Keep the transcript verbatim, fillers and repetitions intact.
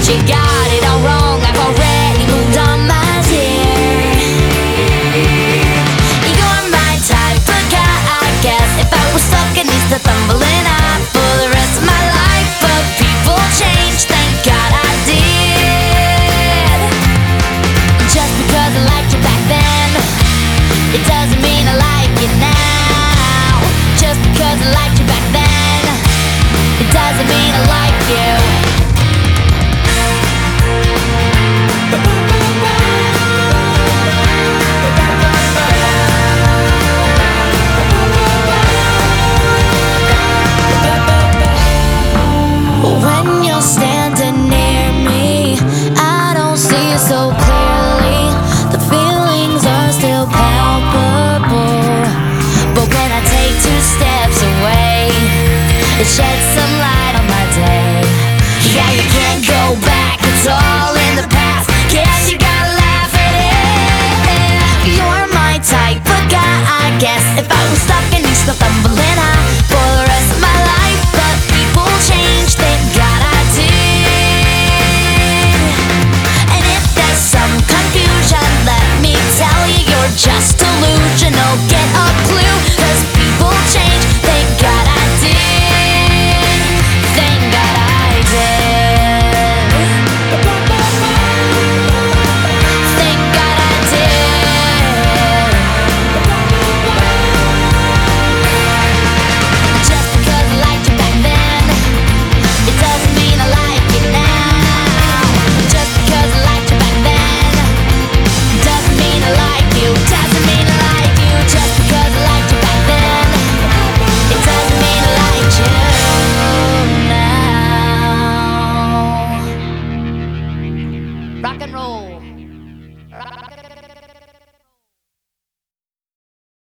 you got it all wrong. I've already moved on, my dear. You're my type of guy, I guess. If I was stuck in these tumbling out for the rest of my life, but people change, thank God I did. Just because I liked you back then, it doesn't mean I like you now. Just because I liked you back then, it doesn't mean I like you. When you're standing near me, I don't see you so clearly. The feelings are still palpable, but when I take two steps away, it sheds some light on my day. Yeah, you can't go back, it's all in the past. Guess you gotta laugh at it. You're my type of guy, I guess. If I was stuck in these tumbling high for the rest of my life, but people change, thank God I did. And if there's some confusion, let me tell you, you're just delusional. Get a clue, 'cause people change, thank God I did. Thank God I did. Thank God I did. Just because I liked you back then, it doesn't mean I like you now. Just because I liked you back then, doesn't mean I like you. Doesn't mean I like you. Just because I liked you back then, it doesn't mean I like you now. Rock and roll.